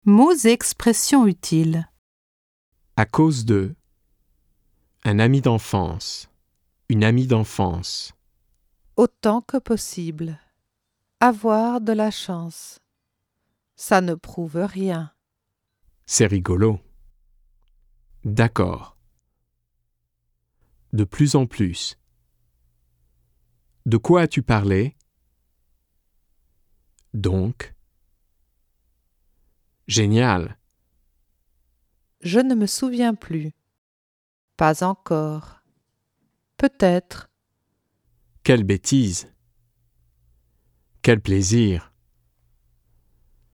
Mots et expressions utiles. À cause de. Un ami d'enfance. Une amie d'enfance. Autant que possible. Avoir de la chance. Ça ne prouve rien. C'est rigolo. D'accord. De plus en plus. De quoi as-tu parlé? Donc. Génial. Je ne me souviens plus. Pas encore. Peut-être. Quelle bêtise. Quel plaisir.